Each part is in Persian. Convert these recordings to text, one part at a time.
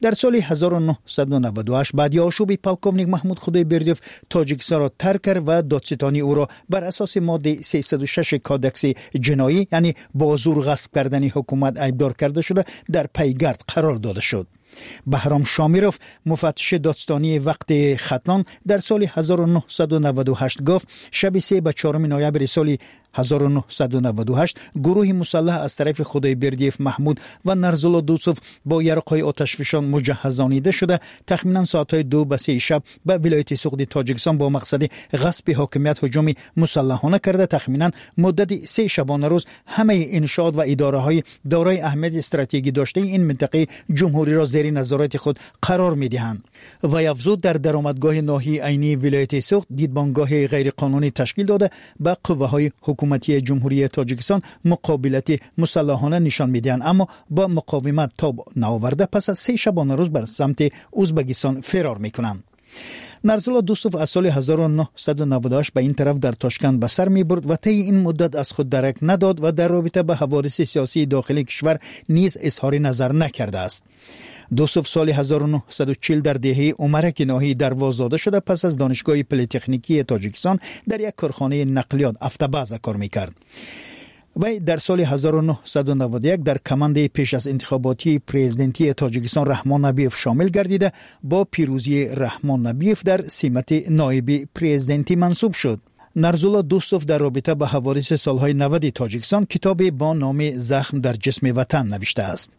در سال 1998 بعد آشوب پالکوونیک محمود خدایبردیوف تاجیکستان را ترک کرد و دادستانی او را بر اساس ماده 306 کادکس جنایی یعنی با زور غصب کردن حکومت ایبدار کرده شده در پیگرد قرار داده شد. بهرام شامیروف مفتش دادستانی وقت ختلان در سال 1998 گفت شب 3 به 4 نوامبر سال 1998 گروه مسلح از طرف خدایبردیوف محمود و نرزولا دوسوف با یرقای آتشفشان مجهزانیده شده تخمینا ساعتهای 2 به 3 شب به ولایت سوخت تاجیکستان با مقصد غصب حاکمیت هجوم مسلحانه کرده. تخمینا مدت 3 شبانه روز همه انشاءات و اداره های دارای اهمیت استراتژیکی داشته این منطقه جمهوری را زیر نظارت خود قرار می‌دهند. و افزود در درآمدگاه ناحیه عینی ولایت سوخت دیدبانگاه غیر قانونی تشکیل داده به قوه‌های حکومتی جمهوری تاجیکستان مقابلت مسلحانه نشان می‌دهند، اما با مقاومت تاب نآورده پس از 3 شبانه روز بر سمت ازبکستان فرار می‌کنند. نرزولا دوسوف از سال 1998 به این طرف در تاشکند به سر می‌برد و طی این مدت از خود درک نداد و در رابطه با حوادث سیاسی داخلی کشور نیز اظهار نظر نکرده است. دوسوف سال 1940 در دهه عمرک ناحیه درواززاده شده پس از دانشگاه پلی‌تکنیکی تاجیکستان در یک کارخانه نقلیات افتاباز کار می‌کرد. و در سال 1991 در کماند پیش از انتخاباتی پرزیدنتی تاجیکستان رحمان نبیف شامل گردیده با پیروزی رحمان نبیف در سمت نایب پرزیدنتی منصوب شد. نرزولا دوستوف در رابطه با حوادث سالهای 90 تاجیکستان کتابی با نام زخم در جسم وطن نوشته است.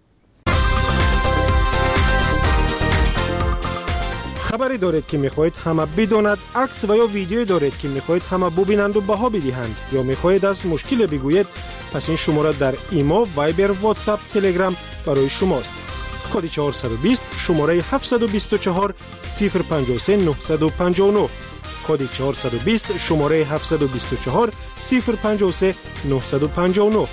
خبری دارید که میخواهید همه بداند، عکس و یا ویدیویی دارید که میخواهید همه ببینند و بها بدهند، یا میخواهید از مشکل بگویید، پس این شماره در ایما، وایبر، واتساپ، تلگرام برای شماست. کد 420 شماره 724 053 959 کد 420 شماره 724 053 959.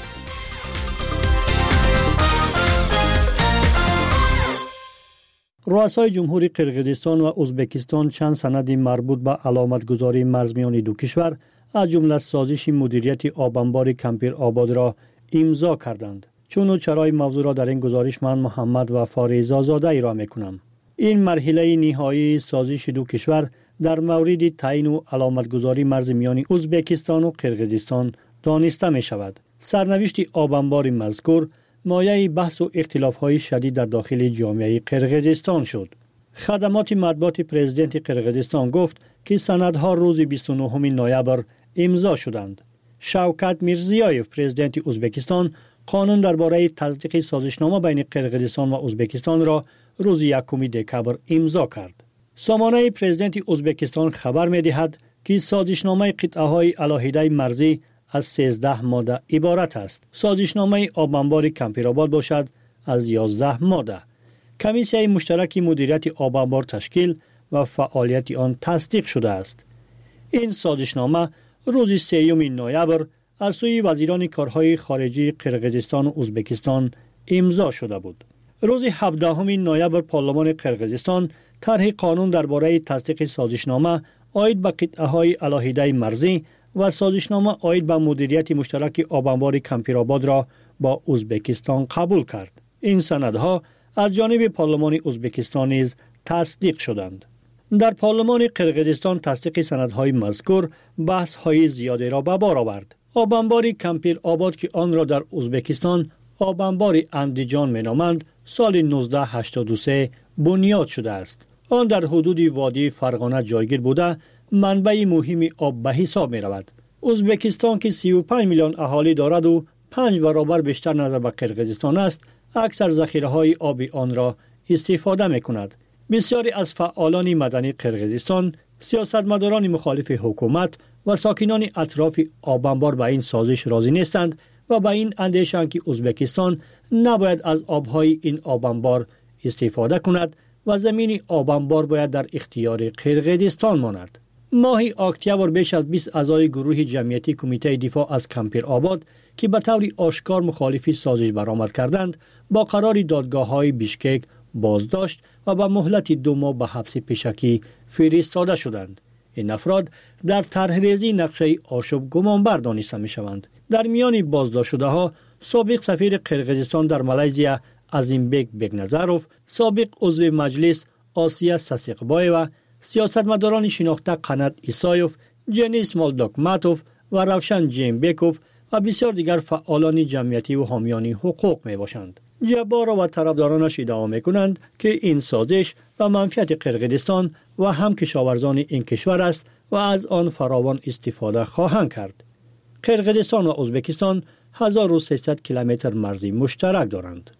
رؤسای جمهوری قرقیزستان و ازبکستان چند سند مربوط به علامتگذاری مرز میان دو کشور از جمله سازش مدیریت آبانبار کمپیر آباد را امضا کردند. چون و چرای موضوع را در این گزارش من محمد و فاریزا زاده ای میکنم. این مرحله نهایی سازش دو کشور در مورد تعیین و علامتگذاری مرز میان ازبکستان و قرقیزستان دانسته می شود. سرنوشت آبانبار مذکور مایه بحث و اختلاف‌های شدید در داخل جامعه قرقیزستان شد. خدمات مطبوعات پرزیدنت قرقیزستان گفت که سندها روز 29 نوامبر امضا شدند. شوکت میرزیایف پرزیدنت ازبکستان قانون درباره تصدیق سازشنامه بین قرقیزستان و ازبکستان را روز 1 دکبر امضا کرد. سامانه پرزیدنت ازبکستان خبر می‌دهد که سازشنامه قطعه‌های علاهیده مرزی از 13 ماده عبارت است. سازشنامه آبانبار کمپیرآباد باشد از 11 ماده. کمیسیه مشترک مدیریت آبانبار تشکیل و فعالیت آن تصدیق شده است. این سازشنامه روز 3 نوامبر از سوی وزیران کارهای خارجی قرقیزستان و ازبکستان امضا شده بود. روز 17 نوامبر پارلمان قرقیزستان طرح قانون درباره تصدیق سازشنامه عاید به قطعه‌های علاهیده مرزی و سازشنامه عاید به مدیریت مشترک آبانبار کمپیرآباد را با ازبکستان قبول کرد. این سندها از جانب پارلمان ازبکستان نیز تصدیق شدند. در پارلمان قرقیزستان تصدیق سندهای مذکور بحث‌های زیادی را به بار آورد. آبانبار کمپیرآباد که آن را در ازبکستان آبانبار اندیجان می‌نامند، سال 1983 بنیاد شده است. آن در حدود وادی فرغانه جایگیر بوده منبع مهم آب به حساب می رود. ازبکستان که 35 میلیون اهالی دارد و 5 برابر بیشتر نظر به قرقیزستان است، اکثر ذخیره های آب آن را استفاده می کند. بسیاری از فعالان مدنی قرقیزستان، سیاستمداران مخالف حکومت و ساکنان اطراف آبانبار به این سازش راضی نیستند و به این اندیشند که ازبکستان نباید از آبهای این آبانبار استفاده کند و زمین آبانبار باید در اختیار قرقیزستان ماند. ماه اکتبر بیش از 20 اعضای گروه جمعیتی کمیته دفاع از کمپیرآباد که به طور آشکار مخالف سازش برآمد کردند، با قرار دادگاه‌های بیشکک بازداشت و با مهلت 2 ماه به حبس پیشکی فرستاده شدند. این افراد در طرحریزی نقشه آشوب گمانبر دانسته می‌شوند. در میان بازداشت شده‌ها سابق سفیر قرقیزستان در مالزیا عظیمبک بگنظروف، سابق عضو مجلس آسیا ساسیقبایوا، سیاستمداران شناخته قنات ایسایوف، جنیس مالدوکماتوف و روشن جیمبکوف و بسیار دیگر فعالان جمعیتی و حامیان حقوق می باشند. جبار و طرفدارانش ادعا می کنند که این سازش و منفعت قرقیزستان و هم کشاورزان این کشور است و از آن فراوان استفاده خواهند کرد. قرقیزستان و ازبکستان 1300 کیلومتر مرزی مشترک دارند.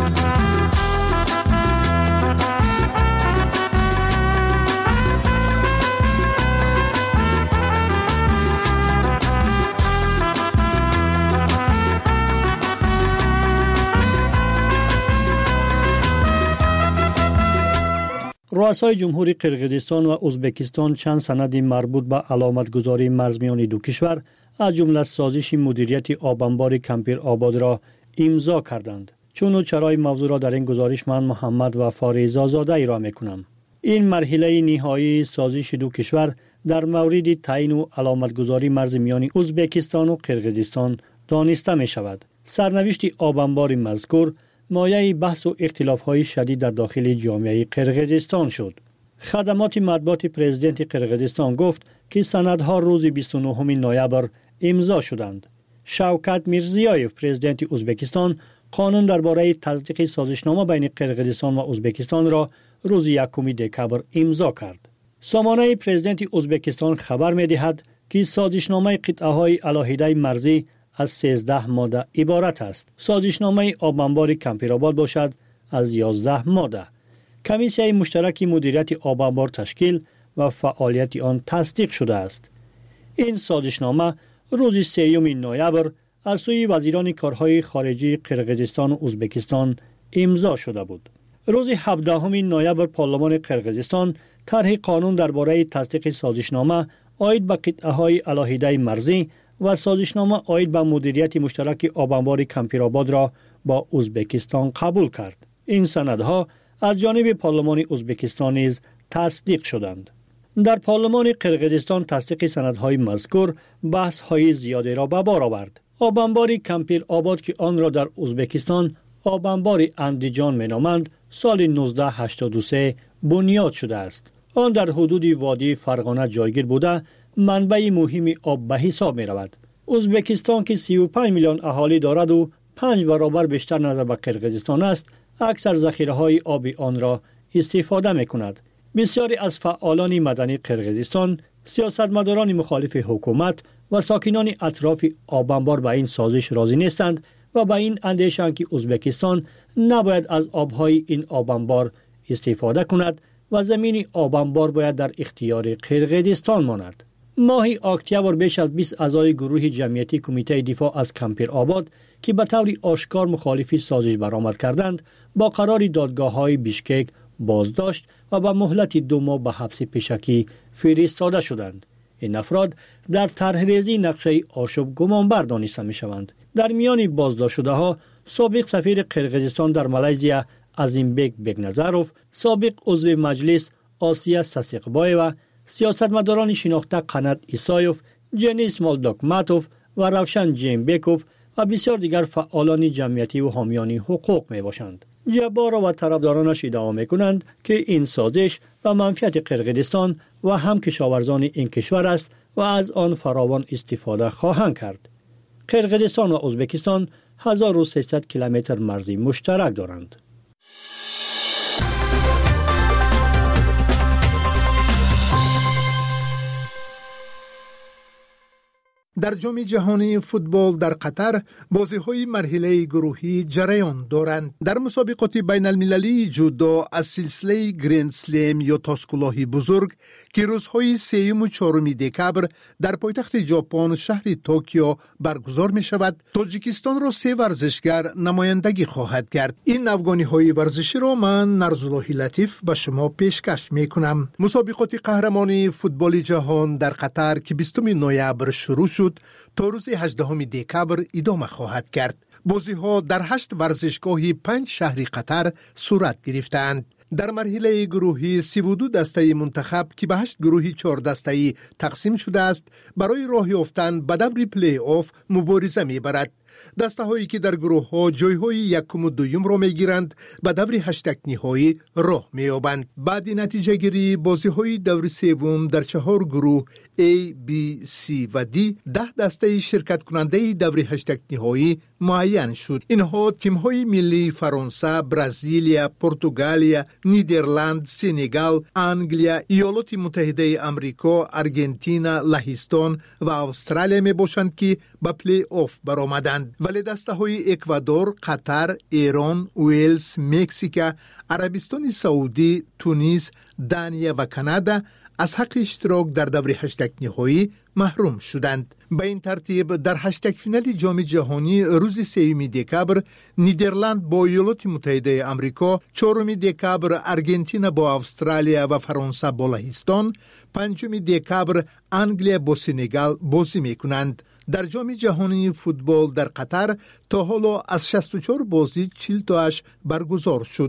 رؤسای جمهوری قرقیزستان و ازبکستان چند سند مربوط به علامتگذاری مرز میان دو کشور از جمله سازش مدیریت آبانبار کمپیر آباد را امضا کردند. چون و چرای موضوع را در این گزارش من محمد و فاریزا زاده ارائه میکنم. این مرحله نهایی سازش دو کشور در مورد تعیین و علامتگذاری مرز میان ازبکستان و قرقیزستان دانسته می شود. سرنوشت آبانبار مذکور مایه بحث و اختلاف‌های شدید در داخل جامعه قرقیزستان شد. خدمات مطبوعات پرزیدنت قرقیزستان گفت که سندها روز 29 نوامبر امضا شدند. شوکت میرزیایف پرزیدنت ازبکستان قانون درباره تصدیق سازشنامه بین قرقیزستان و ازبکستان را روز 1 دکبر امضا کرد. سامانه پرزیدنت ازبکستان خبر می‌دهد که سازشنامه قطعه‌های علاهیده مرزی از 13 ماده عبارت است. سازشنامه آبانبار کمپیرآباد باشد از 11 ماده. کمیسیه مشترک مدیریت آبانبار تشکیل و فعالیت آن تصدیق شده است. این سازشنامه روز 3 نوامبر از سوی وزیران کارهای خارجی قرقیزستان و ازبکستان امضا شده بود. روز 17 نوامبر پارلمان قرقیزستان طرح قانون درباره تصدیق سازشنامه عاید به قطعه‌های علاهیده مرزی و سازشنامه عاید به مدیریت مشترک آبانبار کمپیرآباد را با ازبکستان قبول کرد. این سندها از جانب پارلمان ازبکستان نیز تصدیق شدند. در پارلمان قرقیزستان تصدیق سندهای مذکور بحث‌های زیادی را به بار آورد. آبانبار کمپیرآباد که آن را در ازبکستان آبانبار اندیجان می‌نامند، سال 1983 بنیاد شده است. آن در حدود وادی فرغانه جایگیر بوده منبع مهم آب به حساب می رود. ازبکستان که 35 میلیون اهالی دارد و 5 برابر بیشتر نظر به قرقیزستان است، اکثر ذخیره های آب آن را استفاده می کند. بسیاری از فعالان مدنی قرقیزستان، سیاستمداران مخالف حکومت و ساکنان اطراف آبانبار به این سازش راضی نیستند و به این اندیشند که ازبکستان نباید از آبهای این آبانبار استفاده کند و زمین آبانبار باید در اختیار قرقیزستان ماند. ماه اکتبر بیش از 20 اعضای گروه جمعیتی کمیته دفاع از کمپیرآباد که به طور آشکار مخالف سازش برآمد کردند، با قرار دادگاه‌های بیشکک بازداشت و با مهلت 2 ماه به حبس پیشکی فرستاده شدند. این افراد در طرحریزی نقشه آشوب گمانبر دانسته می‌شوند. در میان بازداشت شده‌ها سابق سفیر قرقیزستان در مالزیا عظیمبک بگنظروف، سابق عضو مجلس آسیا ساسیقبایوا، سیاستمداران شناخته قنات ایسایوف، جنیس مالدوکماتوف و روشن جیمبکوف و بسیار دیگر فعالان جمعیتی و حامیان حقوق می باشند. جبار و طرفدارانش ادعا می کنند که این سازش و منفعت قرقیزستان و هم کشاورزان این کشور است و از آن فراوان استفاده خواهند کرد. قرقیزستان و ازبکستان 1300 کیلومتر مرزی مشترک دارند. در جام جهانی فوتبال در قطر بازی‌های مرحله گروهی جریان دارند. در مسابقات بین المللی جودو از سلسله گرند سلم یا تاسکلاهی بزرگ که روزهای 3 و 4 دکبر در پایتخت ژاپن شهر توکیو برگزار می شود، تاجیکستان را 3 ورزشگر نمایندگی خواهد کرد. این افغانی‌های ورزشی را من نرزالله لطیف به شما پیشکش می کنم. مسابقات قهرمانی فوتبال جهان در قطر که 20 نوامبر شروع شد تا روز 18 دکبر ادامه خواهد کرد. بازی‌ها در 8 ورزشگاه 5 شهر قطر صورت گرفتند. در مرحله گروهی 32 دسته منتخب که به 8 گروهی 4 دسته‌ای تقسیم شده است برای راه یافتن به دور پلی آف مبارزه می‌برد. دسته‌هایی که در گروه‌ها جای‌های یکم و دوم را می‌گیرند به دور هشتگ نهایی راه می‌یابند. بعد نتیجه گیری بازی‌های دور سوم در 4 گروه A, B, C و D 10 دسته شرکت کننده دور هشتگ نهایی معین شد. اینها تیم‌های ملی فرانسه، برزیل، پرتغال، نیدرلند، سنگال، انگلیا، ایالات متحده آمریکا، آرژانتین، لهستان و استرالیا میباشند که به پلی آف برآمدند. ولی دسته‌های اکوادور، قطر، ایران، ویلز، مکزیک، عربستان سعودی، تونس، دانیا و کانادا از حق اشتراک در دور هشتگ نهایی محروم شدند. به این ترتیب در هشتگ فینال جام جهانی روز 3 دکبر نیدرلند با ایالات متحده آمریکا، 4 دکبر آرژانتین با استرالیا و فرانسه با لهستان، 5 دکبر انگلیا با سنگال بازی میکنند. در جام جهانی فوتبال در قطر تا حالا از 64 بازی 40 تاش برگزار شد.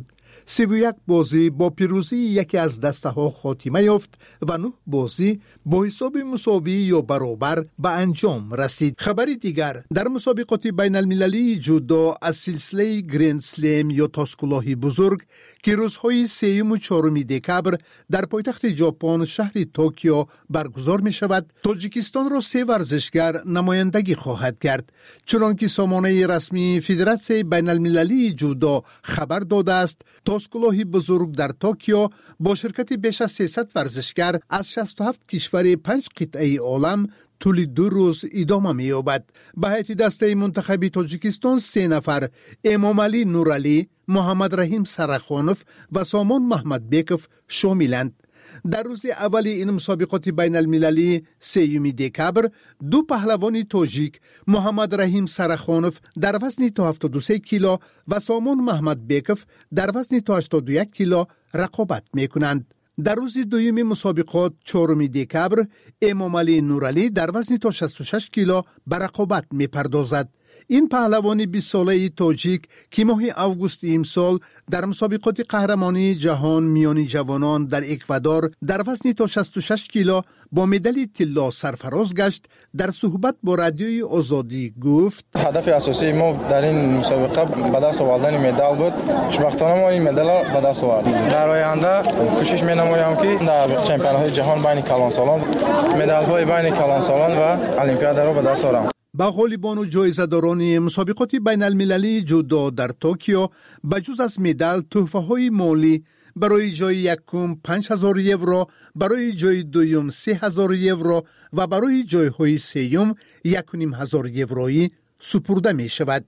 31 بازی با پیروزی یکی از دسته ها خاتمه یافت و 9 بازی با حساب مساوی یا برابر به انجام رسید. خبری دیگر در مسابقات بین المللی جودو از سلسله گرند سلم یا تاسکلاهی بزرگ که روزهای 3 و 4 دکبر در پایتخت ژاپن شهر توکیو برگزار می شود، تاجیکستان را 3 ورزشگر نمایندگی خواهد کرد. چنانکه سامانه رسمی فدراسیون بین المللی جودو خبر داده است، تاسکلاهی بزرگ در توکیو با شرکت بیش از 300 ورزشگر از 67 کشور 5 قطعه عالم طول 2 روز ادامه می‌یابد. به هیئت دسته منتخبی تاجیکستان 3 نفر، امام علی نورعلی، محمد رحیم سرخانوف و سامان محمد بیکوف شاملند. در روز اول این مسابقات بین المللی 3 دکبر 2 پهلوان تاجیک، محمد رحیم سرخانوف در وزن تا 73 کیلو و سامان محمد بیکوف در وزن تا 81 کیلو رقابت میکنند. در روز دوم مسابقات 4 دکبر امام علی نورعلی در وزن تا 66 کیلو به رقابت میپردازد. این پهلوان 20 ساله تاجیک که ماه آگوست امسال در مسابقات قهرمانی جهان میان جوانان در اکوادور در وزن تا 66 کیلو با مدال طلا سرفراز گشت، در صحبت با رادیوی آزادی گفت: هدف اساسی ما در این مسابقه به دست آوردن مدال بود. خوشبختانه ما این مدال را به دست آوردیم. در آینده کوشش می‌نمایم که در چمپیونات جهان بین کلانسالان مدال‌های بین کلانسالان و المپیاد را به دست آورم. با غالبان و جایزه‌داران مسابقات بین المللی جودو در توکیو بجز از مدال تحفه‌های مالی برای جای یکم 5000 یورو، برای جای دوم 3000 یورو و برای جای‌های سوم 1500 یورویی سپرده می شود.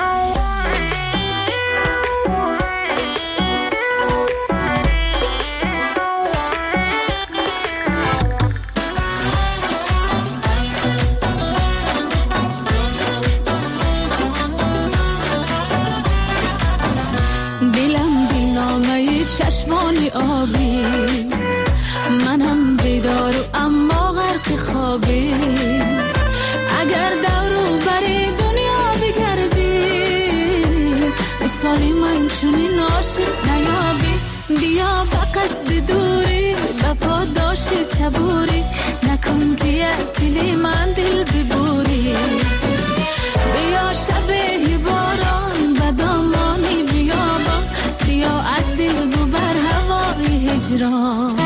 چشمانی آبی، منم بیدار و اما غرق خوابی. اگر دورو بری دنیا بگردی، مثالی من چونی ناشد نیابی. بیا با قصد دوری با پاداش صبوری، نکن که از دلی من دل ببوری. بیا شب باران و دامانی بیابان، بیا از دل ببر هوای هجران.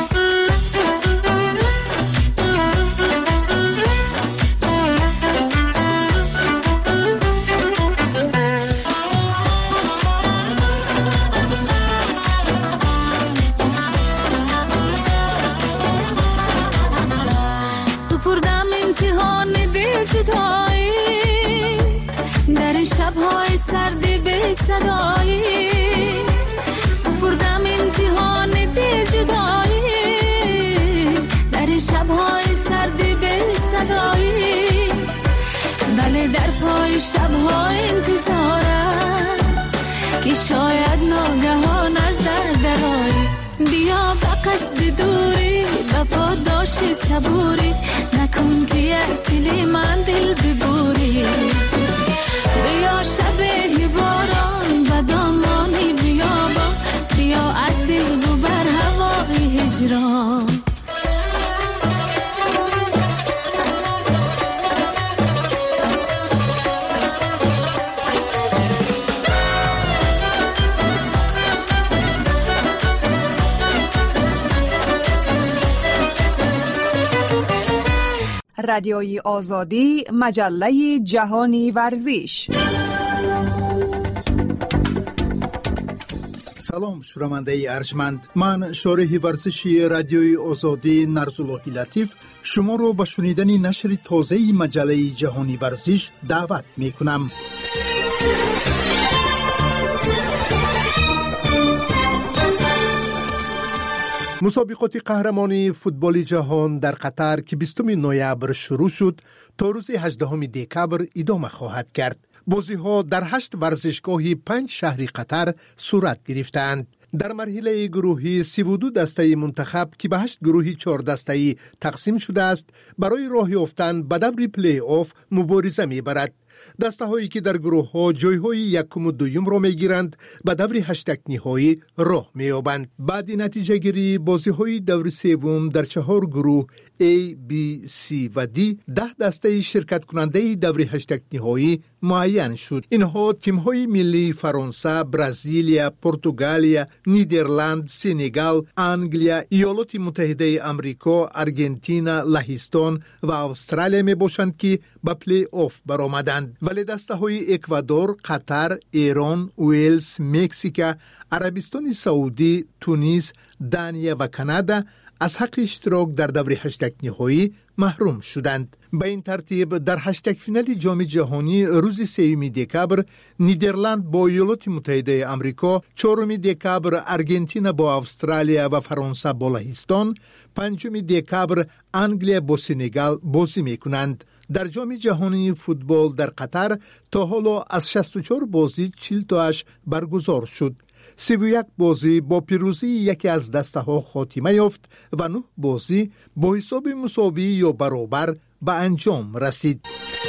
سپردم امتحان دل جدایی، در شب‌های سرد به صدایی. سپردم امتحان دل جدایی، در شب‌های سرد به صدایی. بله در پای شب‌های انتظارم که شاید ناگهان از درایی. بیا با قصد دوری با پاداش صبوری، نکن که از دل من دل ببوری. بیا شب باران و دامانی بیابان، بیا از دل ببر هوای هجران. رادیوی آزادی، مجله جهانی ورزش. سلام شنونده ارجمند، من شارح ورزشی رادیوی آزادی نرزالله لطیف شما رو به شنیدن نشر تازه مجله جهانی ورزش دعوت می کنم. مسابقات قهرمانی فوتبال جهان در قطر که 20 نوامبر شروع شد تا روز 18 دکبر ادامه خواهد کرد. بازی‌ها در 8 ورزشگاه 5 شهر قطر صورت گرفتند. در مرحله گروهی 32 دسته منتخب که به 8 گروه 4 دسته‌ای تقسیم شده است برای راه یافتن به دور پلی آف مبارزه می‌برد. دسته هایی که در گروه ها جای های یکم و دویم را می گیرند به دور 8 نهایی راه می یابند. بعد نتیجه گیری بازی های دور سوم در 4 گروه A, B, C و D 10 دسته شرکت کننده دور 8 نهایی معین شد. اینها تیم های ملی فرانسه، برزیلیا، پرتغالیا، نیدرلند، سنگال، انگلیا، ایالات متحده آمریکا، آرژانتین، لهستان و استرالیا می باشند که به پلی آف برآمدند. ولی دسته های اکوادور، قطر، ایران، ویلز، مکزیک، عربستان سعودی، تونس، دانیا و کانادا از حق اشتراک در دور 8 نهایی محروم شدند. به این ترتیب در 8 فینال جام جهانی روز 3 دکبر نیدرلند با ایالات متحده آمریکا، 4 دکبر آرژانتین با استرالیا و فرانسه با لهستان، 5 دکبر انگلیا با سنگال بازی می‌کنند. در جام جهانی فوتبال در قطر تا حالا از 64 بازی 40 تاش برگزار شد. 31 بازی با پیروزی یکی از دسته ها خاتمه یافت و 9 بازی با حساب مساوی یا برابر به انجام رسید.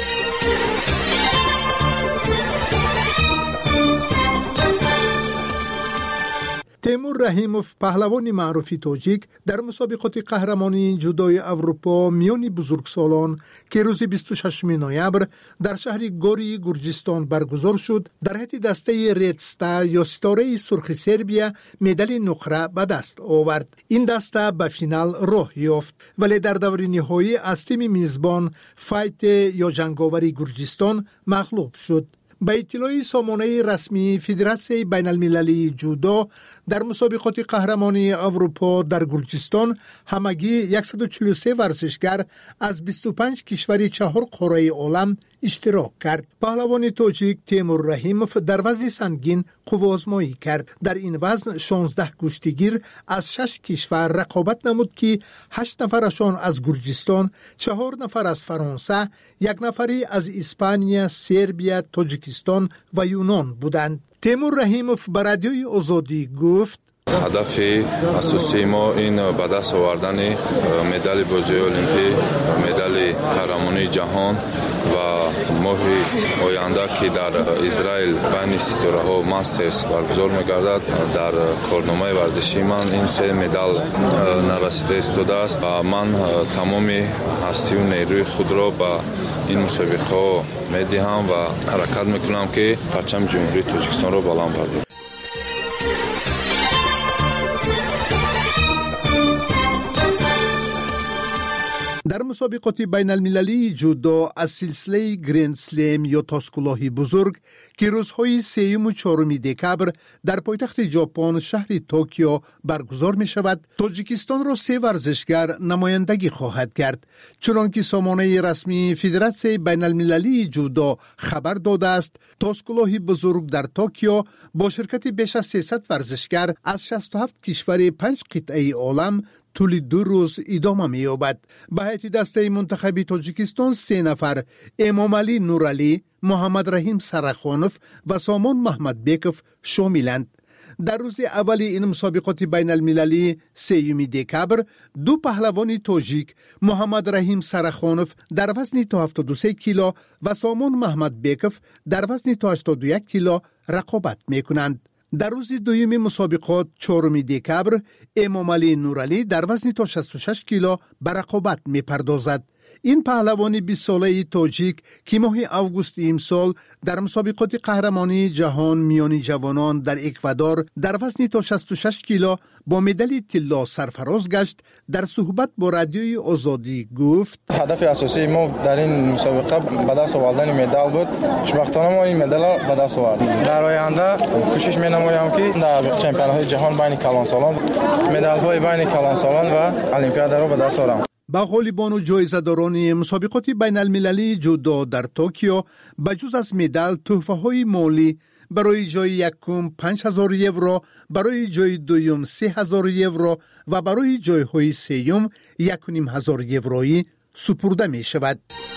تیمور رحیموف پهلوان معروف تاجیک در مسابقات قهرمانی جودوی اروپا میان بزرگسالان که روز 26 نوامبر در شهر گوری گرجستان برگزار شد در حد دسته رد استار یا ستاره سرخ سربیا مدال نقره به دست آورد. این دسته به فینال راه یافت ولی در دور نهایی از تیم میزبان فایت یا جنگاوری گرجستان مغلوب شد. به اطلاع سامانه رسمی فدراسیون بین المللی جودو در مسابقات قهرمانی اروپا در گرجستان همگی 143 ورزشگر از 25 کشور 4 قاره عالم اشتراک کرد. پهلوان تاجیک تیمور رحیموف در وزن سنگین قوازمایی کرد. در این وزن 16 کشتیگیر از 6 کشور رقابت نمود که 8 نفرشان از گرجستان، 4 نفر از فرانسه، 1 نفری از اسپانیا، سربیا، تاجیکستان و یونان بودند. تیمور رحیموف به رادیوی آزادی گفت هدف اساسی ما این به دست آوردن مدال بازی المپیک، مدال قهرمانی جهان و ماه آینده که در اسرائیل بین ستاره ها ماسترز برگزار می‌گردد. در کارنامه ورزشی من این 3 مدال نرسیده استوده است و من تمام هستی و نیروی خود را به این مسابقه می‌دهم و حرکت می‌کنم که پرچم جمهوری تاجیکستان را بلند بردارم. در مسابقات بین المللی جودو از سلسله گرند سلم یا تاسکلاهی بزرگ که روزهای 3 و 4 دکبر در پایتخت ژاپن شهر توکیو برگزار می شود، تاجیکستان را 3 ورزشگر نمایندگی خواهد کرد. چنانکه سامانه رسمی فدراسیون بین المللی جودو خبر داده است، تاسکلاهی بزرگ در توکیو با شرکت بیش از 300 ورزشگر از 67 کشور 5 قطعه عالم طول 2 روز ادامه می‌یابد. به هیئت دسته منتخبی تاجیکستان 3 نفر امام علی نورعلی، محمد رحیم سرخانوف و سامان محمد بیکوف شاملند. در روز اول این مسابقات بین المللی 3 دکبر 2 پهلوان تاجیک محمد رحیم سرخانوف در وزن تا 73 کیلو و سامان محمد بیکوف در وزن تا 81 کیلو رقابت می‌کنند. در روز دوم مسابقات 4 دکبر امام علی نورعلی در وزن تا 66 کیلو به رقابت می‌پردازد. این پهلوان 20 ساله تاجیک که ماه آگوست امسال در مسابقات قهرمانی جهان میانی جوانان در اکوادور در وزن تا 66 کیلو با مدال طلا سرفراز گشت، در صحبت با رادیوی آزادی گفت: هدف اساسی ما در این مسابقه به دست آوردن مدال بود. خوشبختانه ما این مدال به دست آوردیم. در آینده کوشش می‌نمایم که در چمپیونات جهان بین کلانسالان مدال‌های بین کلانسالان و المپیاد را به دست آورم. با غالبان و جایزه‌داران مسابقات بین المللی جودو در توکیو بجز از مدال تحفه‌های مالی برای جای یکم 5000 یورو، برای جای دوم 3000 یورو و برای جای‌های سوم 1500 یورویی سپرده می شود.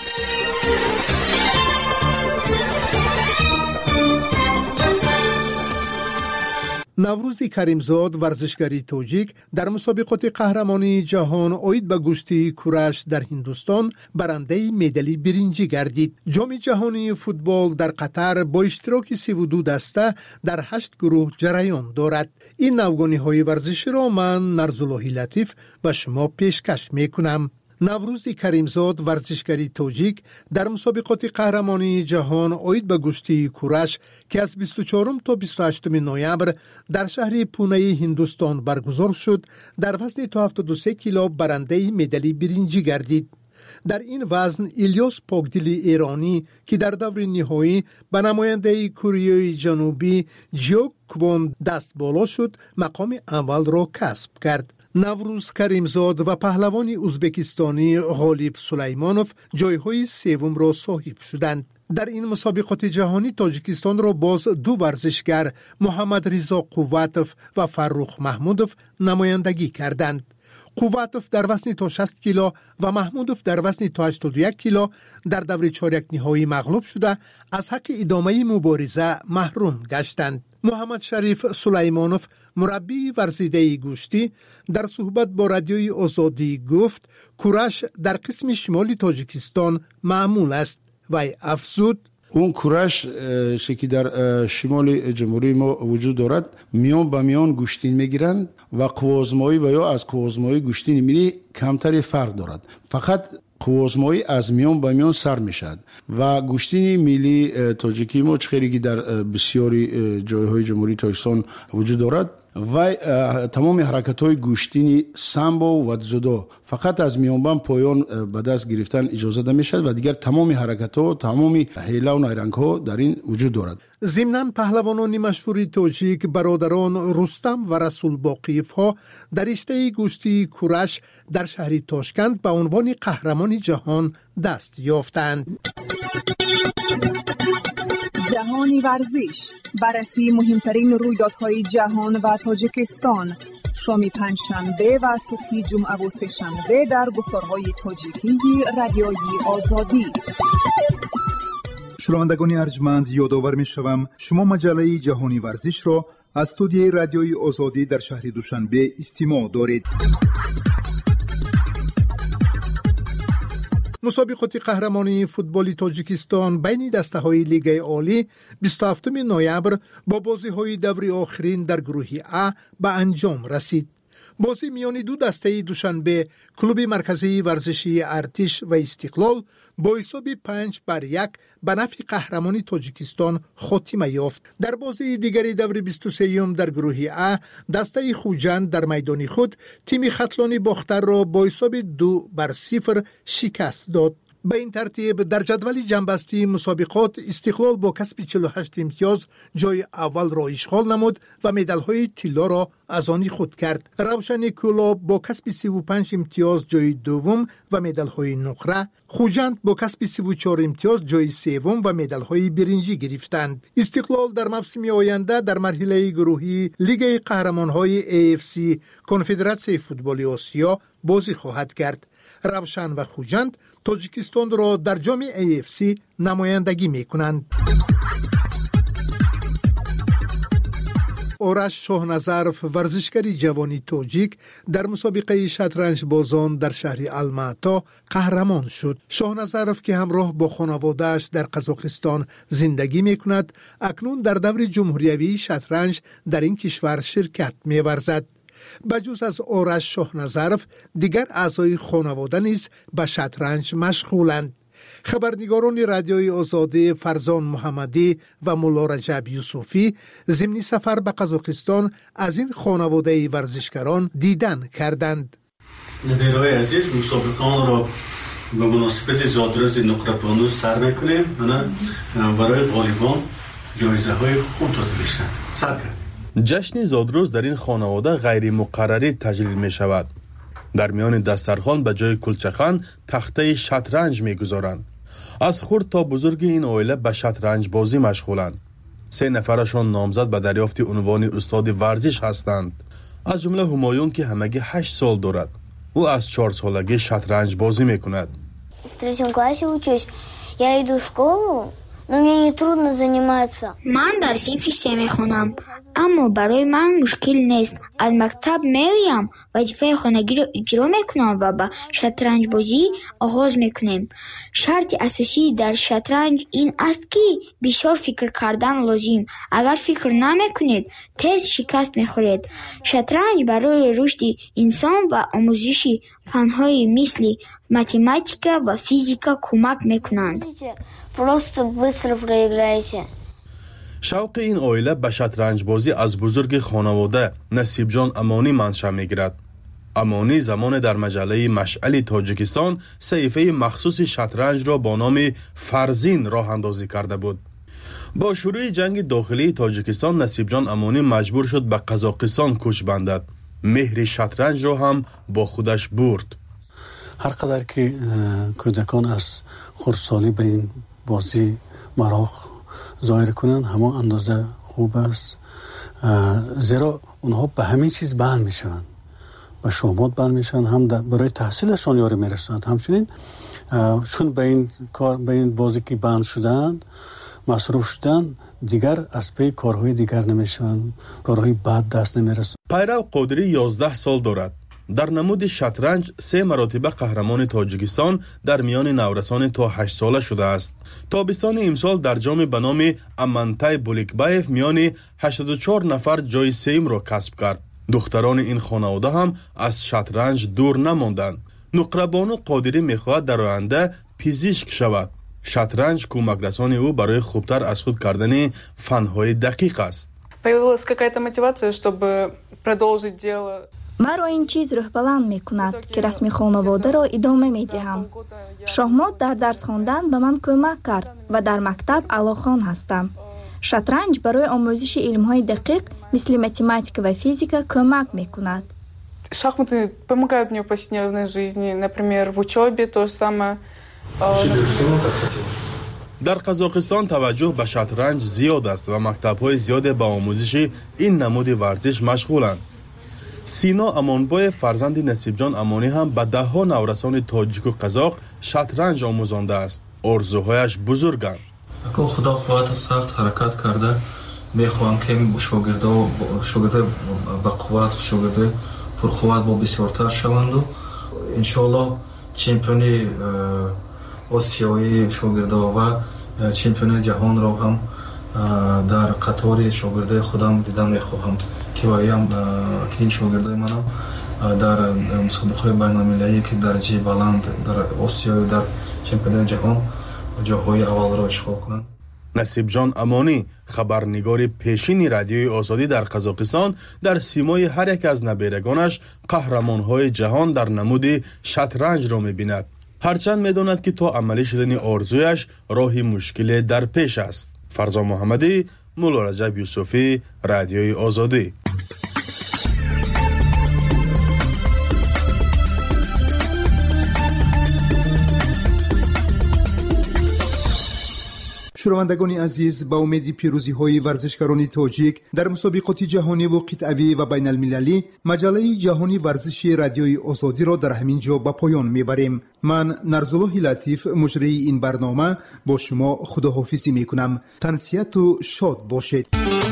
نوروز کریمزاد ورزشکاری تاجیک در مسابقات قهرمانی جهان عاید به گشتی کورش در هندوستان برنده مدال برنجی گردید. جام جهانی فوتبال در قطر با اشتراک 32 دسته در 8 گروه جریان دارد. این نوگانی‌های ورزشی را من نرزاللهی لطیف به شما پیشکش می‌کنم. نوروز کریمزاد ورزشکاری تاجیک در مسابقات قهرمانی جهان عاید به گشتی کورش که از 24 تا 28 نوامبر در شهر پونه هندوستان برگزار شد در وزن تا 73 کیلو برنده مدال برنجی گردید. در این وزن الیاس پاکدلی ایرانی که در دور نهایی به نماینده کره جنوبی جیوک کوان دست بالا شد مقام اول را کسب کرد. نوروز کریمزاد و پهلوان ازبکستانی غالب سلیمانوف جایهای سوم را صاحب شدند. در این مسابقات جهانی تاجیکستان را باز دو ورزشگر محمد رضا قواتوف و فروخ محمودوف نمایندگی کردند. قواتوف در وزن تا 60 کیلو و محمودوف در وزن تا 81 کیلو در دور چهارک نهایی مغلوب شده از حق ادامه مبارزه محروم گشتند. محمد شریف سلیمانوف مربی ورزیده گوشتی در صحبت با رادیوی آزادی گفت کورش در قسم شمالی تاجیکستان معمول است و افزود اون کورش که در شمال جمهوری ما وجود دارد میان به میان گوشتین میگیرند و قوازمایی و یا از قوازمایی گوشتین ملی کمتری فرق دارد. فقط قوازمایی از میان به میان سر میشد و گوشتین ملی تاجیکی ما خیلی که در بسیاری جایهای جمهوری تاجیکستان وجود دارد و تمام حرکت‌های گوشتینی سامبو و جودو فقط از میانبان پایان به دست گرفتن اجازه نمی‌شد و دیگر تمام حرکت‌ها تمام حیله و نیرنگ‌ها در این وجود دارد. ضمناً پهلوانان مشهور تاجیک برادران رستم و رسول باقیف‌ها در رشته گوشتی کورش در شهر تاشکند به عنوان قهرمان جهان دست یافتند. جهانی ورزش، بررسی مهمترین رویدادهای جهان و تاجیکستان، شام پنجشنبه و صبح جمعه و سه‌شنبه در گفتارهای تاجیکی رادیوی آزادی. شنوندگان ارجمند، یادآور می‌شوم شما مجله جهانی ورزش را از استودیوی رادیوی آزادی در شهر دوشنبه استماع دارید. مسابقات قهرمانی فوتبال تاجیکستان بین دسته‌های لیگ عالی 27 نوامبر با بازی‌های دور آخرین در گروه A به انجام رسید. بازی میان دو دسته دوشنبه کلوب مرکزی ورزشی ارتش و استقلال با حساب 5-1 به نفع قهرمانی تاجیکستان خاتمه یافت. در بازی دیگری دور 23 در گروه A دسته خوجند در میدان خود تیم ختلانی باختر را با حساب 2-0 شکست داد. به این ترتیب در جدول جنبستی مسابقات استقلال با کسب 48 امتیاز جای اول را اشغال نمود و مدال‌های طلا را از آن خود کرد. روشن کلاب با کسب 35 امتیاز جای دوم و مدال‌های نقره، خوجند با کسب 34 امتیاز جای سوم و مدال‌های برنجی گرفتند. استقلال در موسم آینده در مرحله گروهی لیگ قهرمان‌های AFC کنفدراسیون فوتبال آسیا بازی خواهد کرد. روشن و خوجند تاجیکستان را در جام AFC نمایندگی می کنند. آرش شاهنظرف ورزشکاری جوانی تاجیک در مسابقه شطرنج بازان در شهر الماتا قهرمان شد. شاهنظرف که همراه با خانواده‌اش در قزاقستان زندگی می کند اکنون در دور جمهوریوی شطرنج در این کشور شرکت می ورزد. بجز از آرش شاهنظرف دیگر اعضای خانواده نیز به شطرنج مشغولند. خبرنگاران رادیوی آزادی فرزان محمدی و مولا رجب یوسفی ضمن سفر به قزاقستان از این خانواده ورزشکاران دیدن کردند. ندیرهای عزیز، مسابقان را به مناسبت زادروز نقره‌بانو سر میکنیم. برای غالبان جایزه های خوب داده میشن. سر کردیم. جشن زادروز در این خانواده غیر مقرری تجلیل می شود. در میان دسترخوان به جای کلچخان تخته شطرنج می گذارند. از خرد تا بزرگ این عائله به شطرنج بازی مشغولند. 3 نفرشان نامزد به دریافت عنوان استاد ورزش هستند. از جمله همایون که همگی 8 سال دارد. او از 4 سالگی شطرنج بازی می کند. В 3 классе учусь. Я иду в школу, но мне не трудно заниматься. من در صنف 3 میخونم، اما برای من مشکل نیست. از مکتب میایم، وظیفه خانگی را اجرا میکنم و به شطرنج بازی آغاز میکنیم. شرط اساسی در شطرنج این است که بسیار فکر کردن لازم. اگر فکر نمیکنید تیز شکست میخورید. شطرنج برای رشد انسان و آموزش فنهای مثل математика و فیزیکا کمک میکنند. Просто быстро проиграйте. شوق این عائله به شطرنج بازی از بزرگ خانواده نصیب جان امانی منشأ میگیرد. امانی زمان در مجله مشعل تاجیکستان صحیفه مخصوص شطرنج را با نام فرزین راه اندازی کرده بود. با شروع جنگ داخلی تاجیکستان نصیب جان امانی مجبور شد به قزاقستان کوچ بندد. مهر شطرنج را هم با خودش برد. هر قدر که کودکان از خردسالی به این بازی مراغ ظاهر کنن همان اندازه خوب است، زیرا اونها به همین چیز بند میشن، به شهمات بند میشن، هم برای تحصیلشان یاری میرسند. همچنین چون به این کار، به این بازی که بند شدن، مصروف شدن، دیگر از پی کارهای دیگر نمیشن، کارهای بد دست نمیرسند. پیرو قادری 11 سال دارد. در نمود شطرنج 3 مراتبه قهرمان تاجیکستان در میان نورسان تا 8 ساله شده است. تابستان امسال در جام به نام امانتای بولیکبایف میان 84 نفر جای 3 را کسب کرد. دختران این خانواده هم از شطرنج دور نماندند. نقره‌بانو قادری میخواهد در آینده پزشک شود. شطرنج کمک رسان او برای خوبتر از خود کردن فنهای دقیق است. Появилась какая-то мотивация, чтобы продолжить дело. مرا این چیز روح بلند می کند که رسم خانواده را ادامه می دهم. شهمات در درس خواندن به من کمک کرد و در مکتب علاخوان هستم. شطرنج برای آموزش علمهای دقیق مثل متماتیک و فیزیکا کمک می کند. Шахматы помогают мне в повседневной жизни, например, в учебе то же самое. در قزاقستان توجه به شطرنج زیاد است و مکتب‌های زیاد به آموزش این نمود ورزش مشغولند. سینا امانبای فرزند نصیب جان امانی هم به 10 نورسان تاجیک و قزاق شطرنج آموزانده است. آرزوهایش بزرگند. اگر خدا خواهد سخت حرکت کرده میخواهم که شاگرده با قوت، شاگرده پرقوت با بسیارتر شوند و انشاءالله چمپیون آسیایی شاگرده و چمپیون جهان را هم در قطار شاگرده خودم دیدن میخواهم که بایم که این شاگردای من در مسابقه بین‌المللی که درجه بلند در آسیا و در چمپیونات جهان جاهای اول را اشغال کنند. نصیب جان امانی خبرنگار پیشین رادیوی آزادی در قزاقستان در سیمای هر یک از نبیرگانش قهرمان‌های جهان در نمود شطرنج را می‌بیند. هرچند می‌داند که تا عملی شدن آرزویش راهی مشکل در پیش است. فرزان محمدی، مولا رجب یوسفی، رادیوی آزادی. شنوندگان عزیز، با امید پیروزی های ورزشکاران تاجیک در مسابقات جهانی و قطعی و بین المللی، مجله جهانی ورزشی رادیوی آزادی را در همین جا به پایان میبریم. من نرزالله لطیف مجری این برنامه با شما خداحافظی میکنم. تنسیت و شاد باشید.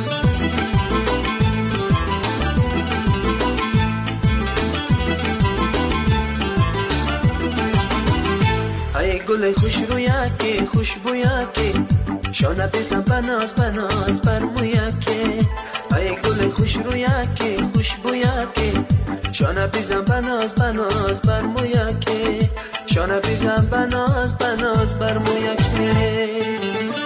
ای گل خوش رویاکی، خوشبویاکی، شانه بزن بناز بناز بر مویاکی. ای گل خوش رویکی خوشبویکی شانه بیزم بناز بناز بر مویکی شانه بیزم بناز بناز بر مویکی